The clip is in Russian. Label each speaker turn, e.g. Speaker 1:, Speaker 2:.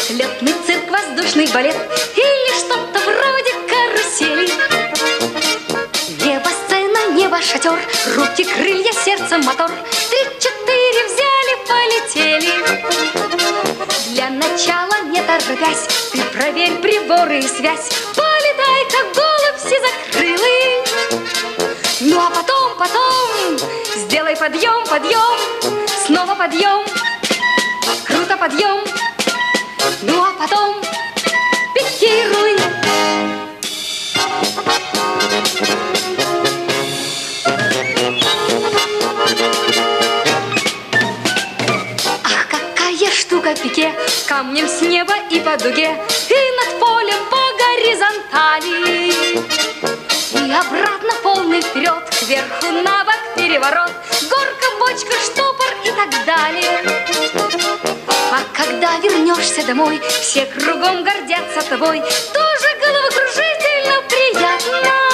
Speaker 1: Летный цирк, воздушный балет или что-то вроде карусели. Небо, сцена, небо, шатер, руки, крылья, сердце, мотор. 3-4 взяли, полетели. Для начала, не торопясь, ты проверь приборы и связь. Полетай, как голубь сизокрылый. Ну а потом сделай подъем, подъем, снова подъем, круто подъем. Ну а потом пикируй. Ах, какая штука пике, камнем с неба и по дуге, и над полем по горизонтали. И обратно полный вперед, кверху на бок переворот, горка, бочка, штопор и так далее. А когда вернешься домой, все кругом гордятся тобой, тоже головокружительно приятно.